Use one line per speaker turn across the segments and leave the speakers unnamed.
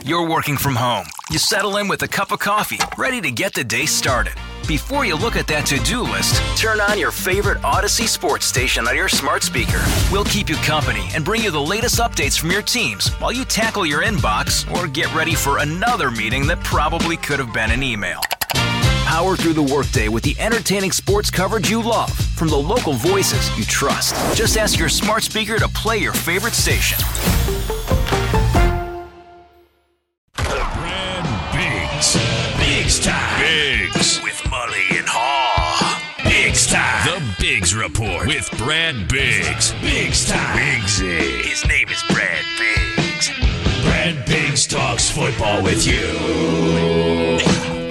You're working from home. You settle in with a cup of coffee, ready to get the day started. Before you look at that to-do list, turn on your favorite Odyssey sports station on your smart speaker. We'll keep you company and bring you the latest updates from your teams while you tackle your inbox or get ready for another meeting that probably could have been an email. Power through the workday with the entertaining sports coverage you love from the local voices you trust. Just ask your smart speaker to play your favorite station.
Brad Biggs. Biggs time. Biggs. With Mully and Haw. Biggs time. The Biggs Report with Brad Biggs. Biggs time. Biggsy. His name is Brad Biggs. Brad Biggs talks football with you.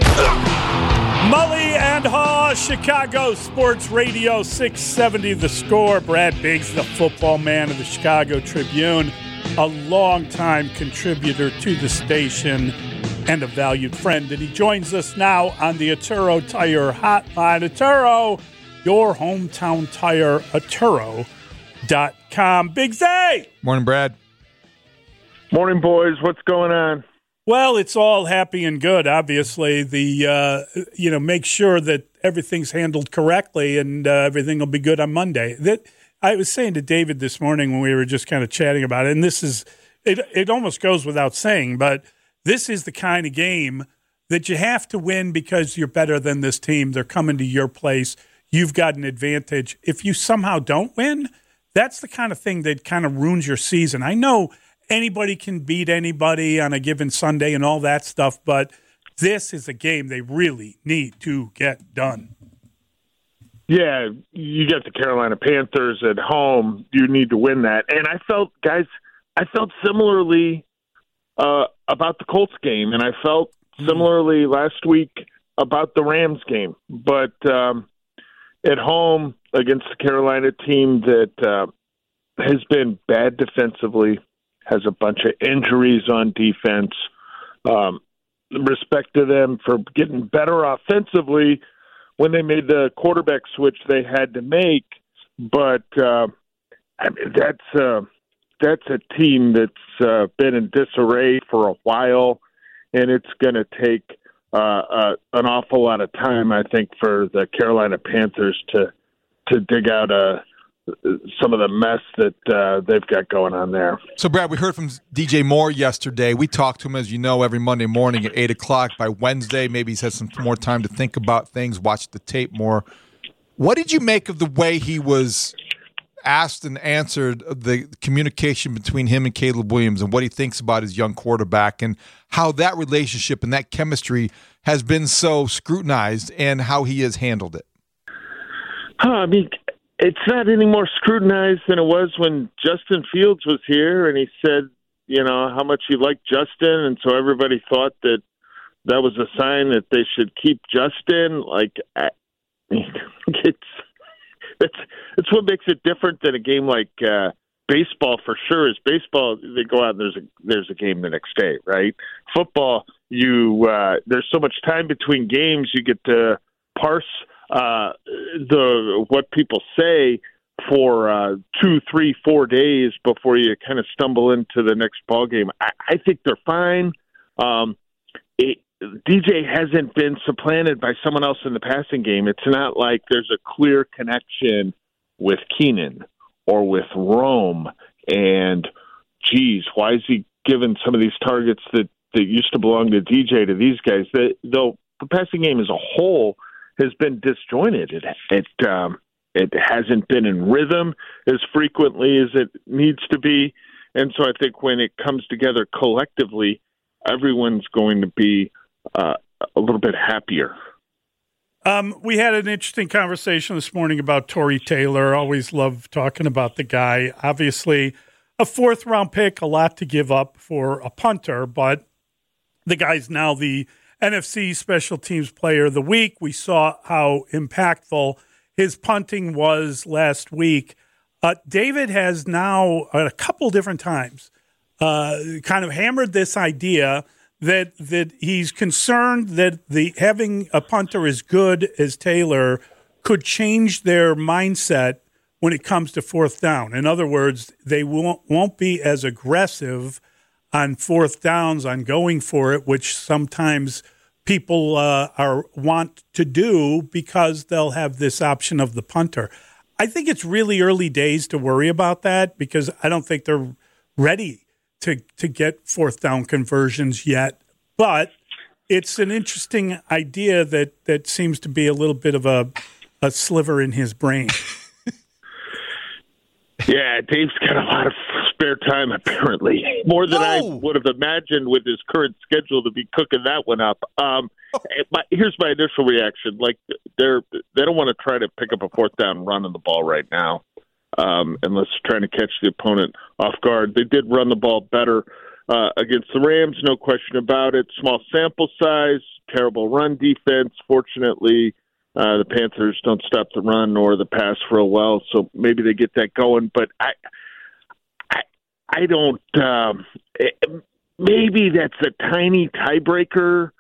Mully and Haw, Chicago Sports Radio 670 The Score. Brad Biggs, the football man of the Chicago Tribune, a longtime contributor to the station and a valued friend. And he joins us now on the Atturo Tire Hotline. Atturo, your hometown tire, Atturo.com. Biggs A!
Morning, Brad.
Morning, boys. What's going on?
Well, it's all happy and good. Obviously, make sure that everything's handled correctly and everything will be good on Monday. That I was saying to David this morning when we were just kind of chatting about it, and this is it almost goes without saying, but this is the kind of game that you have to win because you're better than this team. They're coming to your place. You've got an advantage. If you somehow don't win, that's the kind of thing that kind of ruins your season. I know anybody can beat anybody on a given Sunday and all that stuff, but this is a game they really need to get done.
Yeah, you get the Carolina Panthers at home. You need to win that. And I felt similarly about the Colts game, and I felt similarly last week about the Rams game. But at home against the Carolina team that has been bad defensively, has a bunch of injuries on defense. Respect to them for getting better offensively when they made the quarterback switch they had to make. But that's a team that's been in disarray for a while, and it's going to take an awful lot of time, I think, for the Carolina Panthers to dig out some of the mess that they've got going on there.
So, Brad, we heard from DJ Moore yesterday. We talk to him, as you know, every Monday morning at 8 o'clock. By Wednesday, maybe he's had some more time to think about things, watch the tape more. What did you make of the way he was asked and answered the communication between him and Caleb Williams and what he thinks about his young quarterback and how that relationship and that chemistry has been so scrutinized and how he has handled it?
It's not any more scrutinized than it was when Justin Fields was here and he said, how much he liked Justin. And so everybody thought that was a sign that they should keep Justin. It's what makes it different than a game like baseball for sure. Is baseball, they go out and there's a game the next day, right? Football, there's so much time between games, you get to parse what people say for 2, 3, 4 days before you kind of stumble into the next ball game. I think they're fine. DJ hasn't been supplanted by someone else in the passing game. It's not like there's a clear connection with Keenan or with Rome. And, geez, why is he giving some of these targets that used to belong to DJ to these guys? The passing game as a whole has been disjointed. It hasn't been in rhythm as frequently as it needs to be. And so I think when it comes together collectively, everyone's going to be a little bit happier.
We had an interesting conversation this morning about Tory Taylor. Always love talking about the guy. Obviously, a fourth-round pick, a lot to give up for a punter, but the guy's now the NFC Special Teams Player of the Week. We saw how impactful his punting was last week. David has now, a couple different times, kind of hammered this idea that he's concerned that having a punter as good as Taylor could change their mindset when it comes to fourth down. In other words, they won't be as aggressive on fourth downs, on going for it, which sometimes people want to do because they'll have this option of the punter. I think it's really early days to worry about that because I don't think they're ready to get fourth down conversions yet. But it's an interesting idea that seems to be a little bit of a sliver in his brain.
Yeah, Dave's got a lot of spare time, apparently. More than I would have imagined with his current schedule to be cooking that one up. Here's my initial reaction. Like, they don't want to try to pick up a fourth down run on the ball right now, unless trying to catch the opponent off guard. They did run the ball better against the Rams, no question about it. Small sample size, terrible run defense. Fortunately, the Panthers don't stop the run or the pass for a while, so maybe they get that going. But I don't. Maybe that's a tiny tiebreaker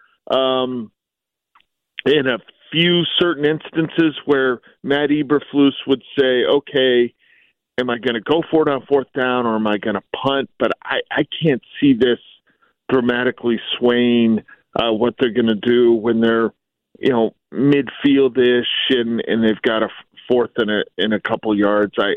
in a few certain instances where Matt Eberflus would say, "Okay, am I going to go for it on fourth down or am I going to punt?" But I can't see this dramatically swaying what they're going to do when they're midfield-ish and they've got a fourth in a couple yards. I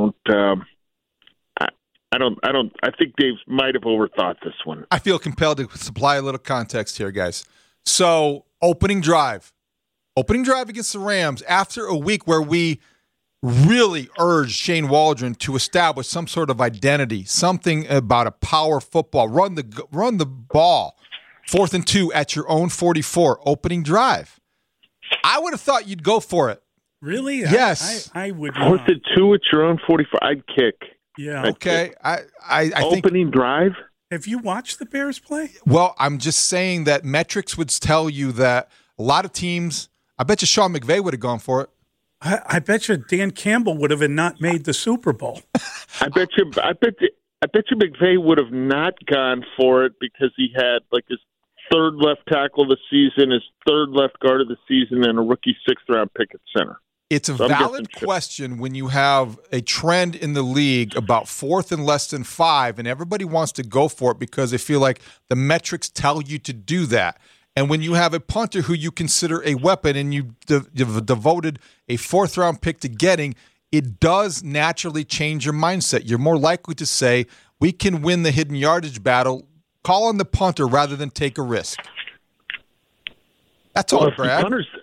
think Dave might have overthought this one.
I feel compelled to supply a little context here, guys. So, opening drive against the Rams after a week where we really urged Shane Waldron to establish some sort of identity, something about a power football, run the ball. 4th and 2 at your own 44, opening drive. I would have thought you'd go for it.
Really?
Yes.
I would.
4th and 2 at your own 44. I'd kick.
Yeah.
Okay. I think
opening drive.
Have you watched the Bears play?
Well, I'm just saying that metrics would tell you that a lot of teams. I bet you Sean McVay would have gone for it.
I bet you Dan Campbell would have not made the Super Bowl.
I bet you McVay would have not gone for it because he had like his third left tackle of the season, his third left guard of the season, and a rookie 6th-round pick at center.
It's a valid question when you have a trend in the league about 4th and less than 5, and everybody wants to go for it because they feel like the metrics tell you to do that. And when you have a punter who you consider a weapon and you've devoted a 4th-round pick to getting, it does naturally change your mindset. You're more likely to say, we can win the hidden yardage battle, call on the punter rather than take a risk. That's all, Brad.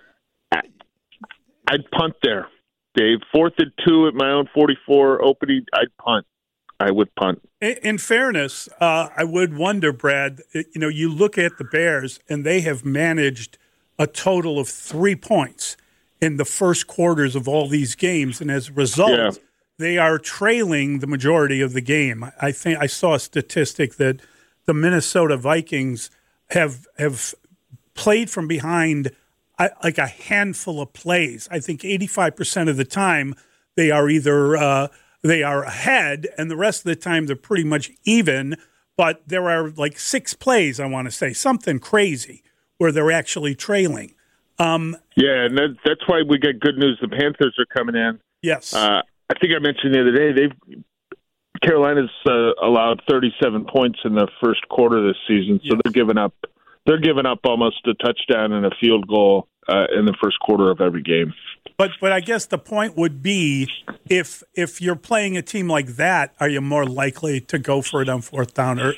I'd punt there, Dave. 4th and 2 at my own 44 opening, I'd punt. I would punt.
In fairness, I would wonder, Brad, you look at the Bears and they have managed a total of 3 points in the first quarters of all these games. And as a result, they are trailing the majority of the game. I think I saw a statistic that the Minnesota Vikings have played from behind like a handful of plays. I think 85% of the time they are either they are ahead, and the rest of the time they're pretty much even. But there are like 6 plays, I want to say, something crazy, where they're actually trailing.
And that's why we get good news. The Panthers are coming in. Yes. I think I mentioned the other day, Carolina's allowed 37 points in the first quarter of this season, so they're giving up almost a touchdown and a field goal in the first quarter of every game.
But I guess the point would be, if you're playing a team like that, are you more likely to go for it on 4th down? Or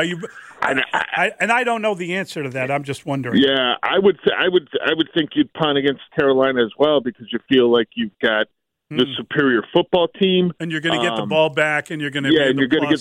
I don't know the answer to that. I'm just wondering.
Yeah, I would think you'd punt against Carolina as well because you feel like you've got the superior football team,
and you're going to get the ball back, and you're going to
you've got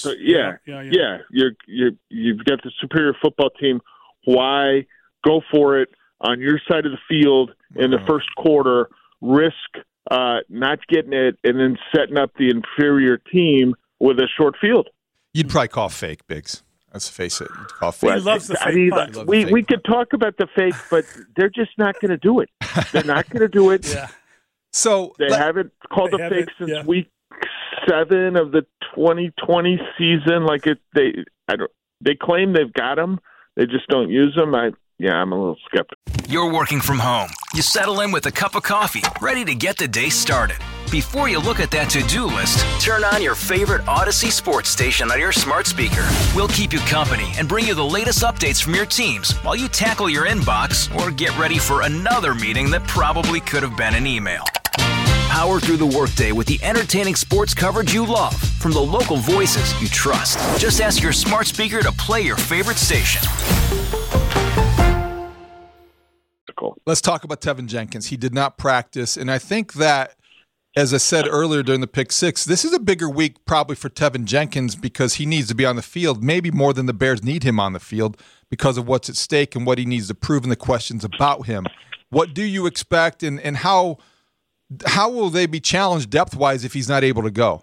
the superior football team. Why go for it on your side of the field in the first quarter? Risk not getting it, and then setting up the inferior team with a short field.
You'd probably call fake, Biggs. Let's face it. You'd call fake.
He loves the fake punt.
We could talk about the fake, but they're just not going to do it. They're not going to do it.
Yeah.
So they haven't called a fake since week 7 of the 2020 season. They claim they've got them. They just don't use them. I'm a little skeptical.
You're working from home. You settle in with a cup of coffee, ready to get the day started. Before you look at that to-do list, turn on your favorite Odyssey sports station on your smart speaker. We'll keep you company and bring you the latest updates from your teams while you tackle your inbox or get ready for another meeting that probably could have been an email. Power through the workday with the entertaining sports coverage you love from the local voices you trust. Just ask your smart speaker to play your favorite station.
Let's talk about Tevin Jenkins. He did not practice, and I think that, as I said earlier during the Pick Six, this is a bigger week probably for Tevin Jenkins because he needs to be on the field, maybe more than the Bears need him on the field because of what's at stake and what he needs to prove and the questions about him. What do you expect, and how will they be challenged depth-wise if he's not able to go?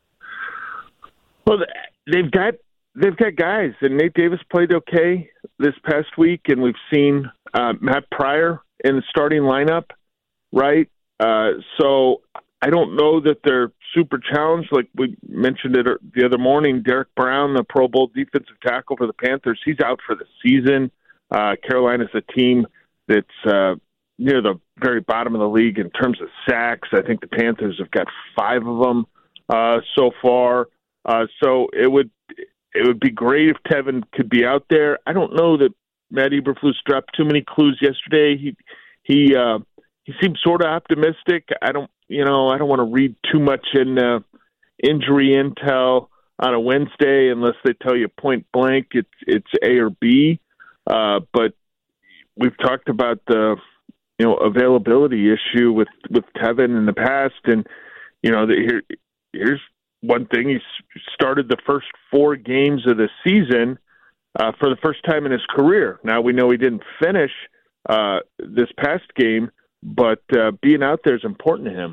Well, they've got guys, and Nate Davis played okay this past week, and we've seen Matt Pryor in the starting lineup, right? So I don't know that they're super challenged. Like we mentioned it the other morning, Derek Brown, the Pro Bowl defensive tackle for the Panthers, he's out for the season. Carolina's a team that's near the very bottom of the league in terms of sacks. I think the Panthers have got 5 of them so far. So it would be great if Tevin could be out there. I don't know that Matt Eberflus dropped too many clues yesterday. He seemed sort of optimistic. I don't want to read too much in injury intel on a Wednesday unless they tell you point blank it's A or B. But we've talked about the availability issue with Tevin in the past, and here's one thing: he started the first 4 games of the season for the first time in his career. Now we know he didn't finish this past game, but being out there is important to him.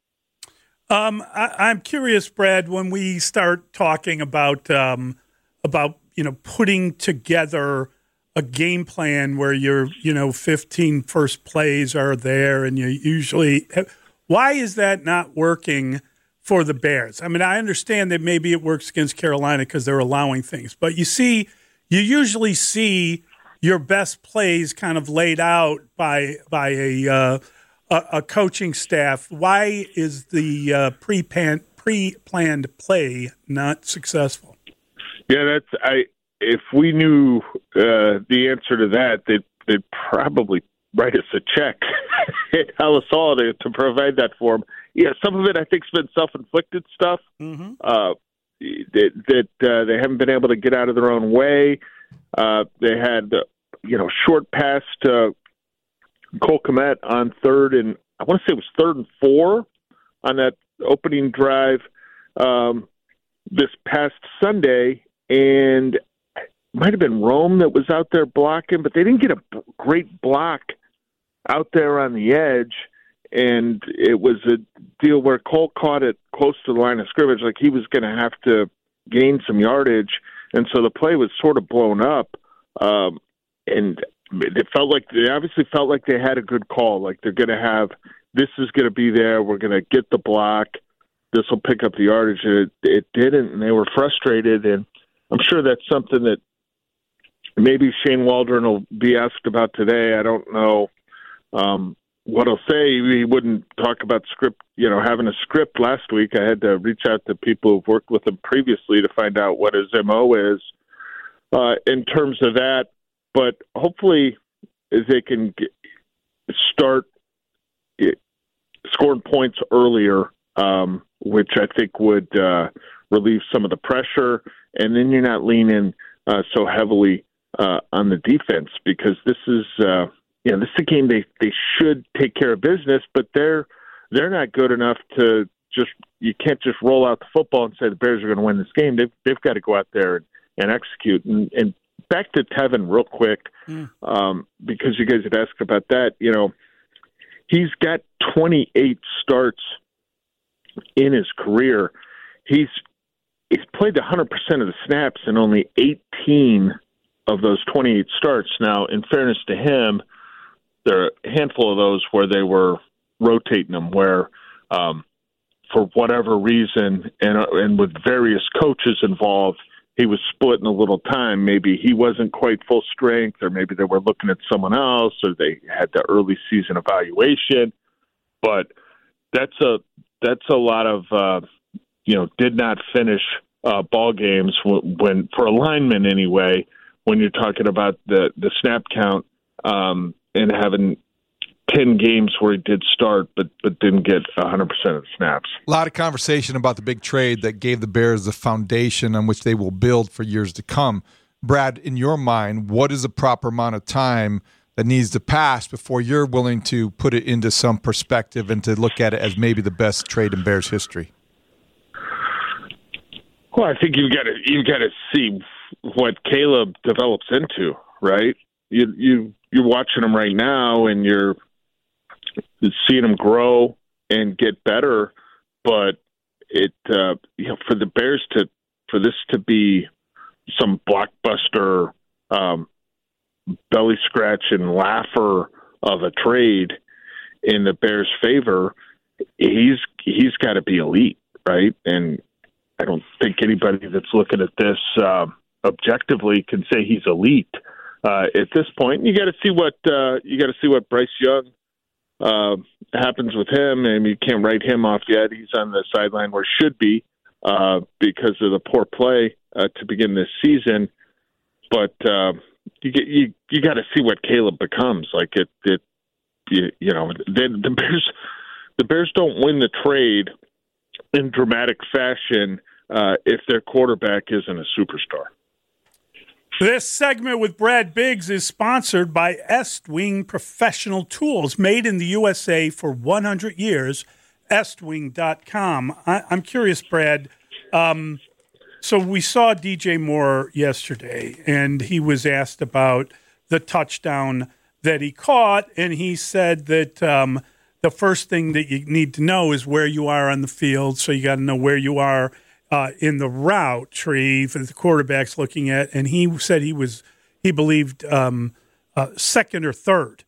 I'm curious, Brad, when we start talking about putting together a game plan where your 15 first plays are there, and you usually, why is that not working for the Bears? I mean, I understand that maybe it works against Carolina because they're allowing things, but you usually see your best plays kind of laid out by a coaching staff. Why is the pre-planned play not successful?
Yeah, if we knew the answer to that, they'd probably write us a check at Alice Holiday to provide that for them. Yeah, some of it I think has been self-inflicted stuff that they haven't been able to get out of their own way. They had short pass to Cole Kmet on 3rd and I want to say it was 3rd and 4 on that opening drive this past Sunday, and it might have been Rome that was out there blocking, but they didn't get a great block out there on the edge, and it was a deal where Cole caught it close to the line of scrimmage, like he was going to have to gain some yardage, and so the play was sort of blown up, and they obviously felt like they had a good call, like they're going to have, this is going to be there, we're going to get the block, this will pick up the yardage. It didn't, and they were frustrated, and I'm sure that's something that maybe Shane Waldron will be asked about today. I don't know what he'll say. He wouldn't talk about having a script last week. I had to reach out to people who've worked with him previously to find out what his MO is in terms of that. But hopefully they can start scoring points earlier, which I think would relieve some of the pressure. And then you're not leaning so heavily on the defense, because this is this is a game they should take care of business, but they're not good enough to you can't just roll out the football and say the Bears are going to win this game. They've got to go out there and execute. And back to Tevin real quick, because you guys had asked about that. He's got 28 starts in his career. He's played 100% of the snaps in only 18 of those 28 starts. Now, in fairness to him, there are a handful of those where they were rotating him, where for whatever reason, and with various coaches involved, he was splitting a little time. Maybe he wasn't quite full strength, or maybe they were looking at someone else, or they had the early season evaluation. But that's that's a lot of did not finish ball games when for a lineman anyway. When you're talking about the snap count and having 10 games where he did start but didn't get 100% of the snaps.
A lot of conversation about the big trade that gave the Bears the foundation on which they will build for years to come. Brad, in your mind, what is the proper amount of time that needs to pass before you're willing to put it into some perspective and to look at it as maybe the best trade in Bears history?
Well, I think you've got to see what Caleb develops into, right? You're watching him right now, and you're seeing him grow and get better. But for the Bears for this to be some blockbuster, belly scratch and laugher of a trade in the Bears' favor, he's got to be elite, right? And I don't think anybody that's looking at this objectively can say he's elite at this point. You got to see what Bryce Young happens with him, and you can't write him off yet. He's on the sideline where he should be because of the poor play to begin this season. But you got to see what Caleb becomes. Like the Bears don't win the trade in dramatic fashion if their quarterback isn't a superstar.
This segment with Brad Biggs is sponsored by Estwing Professional Tools, made in the USA for 100 years, estwing.com. I'm curious, Brad. So we saw DJ Moore yesterday, and he was asked about the touchdown that he caught, and he said that the first thing that you need to know is where you are on the field, so you got to know where you are in the route tree for the quarterback's looking at, and he said he believed second or third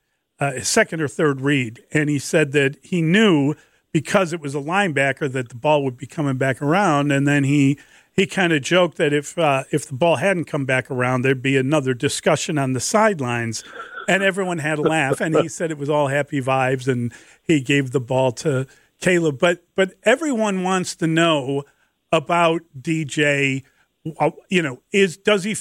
read, and he said that he knew because it was a linebacker that the ball would be coming back around, and then he kind of joked that if the ball hadn't come back around, there'd be another discussion on the sidelines, and everyone had a laugh, and he said it was all happy vibes, and he gave the ball to Caleb, but everyone wants to know about DJ. Is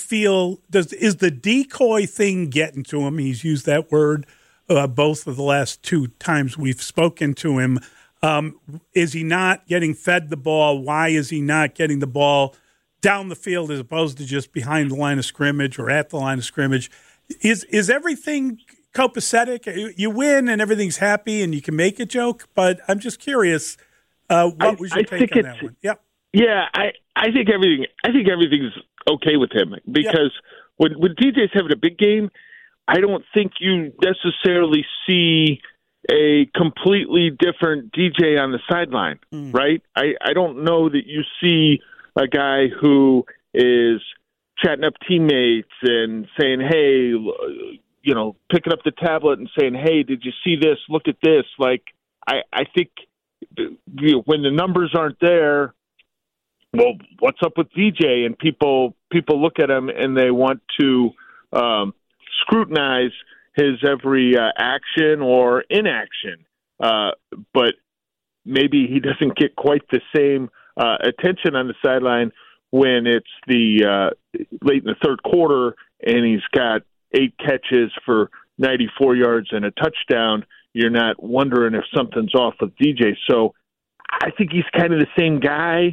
the decoy thing getting to him? He's used that word both of the last two times we've spoken to him. Is he not getting fed the ball? Why is he not getting the ball down the field as opposed to just behind the line of scrimmage or at the line of scrimmage? Is everything copacetic? You win and everything's happy and you can make a joke, but I'm just curious. What was your take on that one? Yep.
Yeah, I think everything's okay with him because when DJ's having a big game, I don't think you necessarily see a completely different DJ on the sideline, right? I don't know that you see a guy who is chatting up teammates and saying, hey, picking up the tablet and saying, hey, did you see this? Look at this. Like, I think when the numbers aren't there, well, what's up with DJ? And people look at him and they want to scrutinize his every action or inaction. But maybe he doesn't get quite the same attention on the sideline when it's the late in the third quarter and he's got 8 catches for 94 yards and a touchdown. You're not wondering if something's off with DJ. So I think he's kind of the same guy.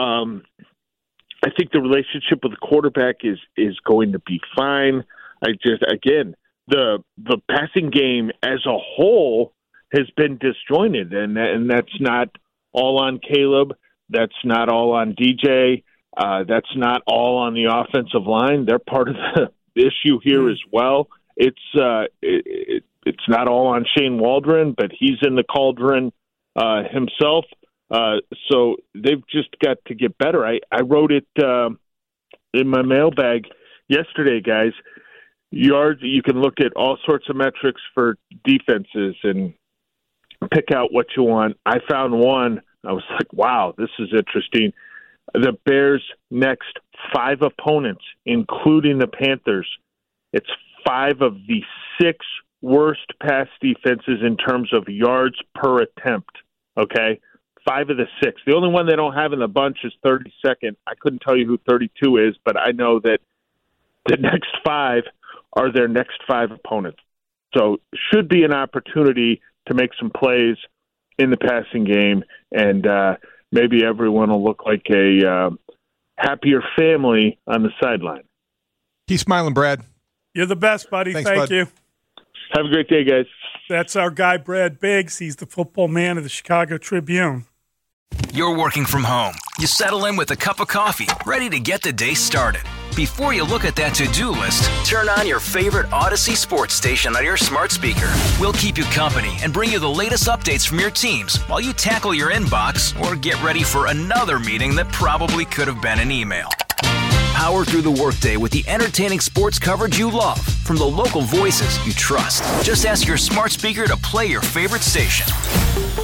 I think the relationship with the quarterback is going to be fine. The passing game as a whole has been disjointed, and that's not all on Caleb. That's not all on DJ. That's not all on the offensive line. They're part of the issue here as well. It's not all on Shane Waldron, but he's in the cauldron himself. So they've just got to get better. I wrote it in my mailbag yesterday, guys. Yards, you can look at all sorts of metrics for defenses and pick out what you want. I found one. I was like, wow, this is interesting. The Bears' next 5 opponents, including the Panthers, it's 5 of the 6 worst pass defenses in terms of yards per attempt. Okay? 5 of the 6. The only one they don't have in the bunch is 32nd. I couldn't tell you who 32 is, but I know that the next 5 are their next 5 opponents. So should be an opportunity to make some plays in the passing game, and maybe everyone will look like a happier family on the sideline.
Keep smiling, Brad.
You're the best, buddy.
Thanks,
Thank
bud.
you.
Have a great day, guys.
That's our guy, Brad Biggs. He's the football man of the Chicago Tribune.
You're working from home. You settle in with a cup of coffee, ready to get the day started. Before you look at that to-do list, turn on your favorite Odyssey sports station on your smart speaker. We'll keep you company and bring you the latest updates from your teams while you tackle your inbox or get ready for another meeting that probably could have been an email. Power through the workday with the entertaining sports coverage you love from the local voices you trust. Just ask your smart speaker to play your favorite station.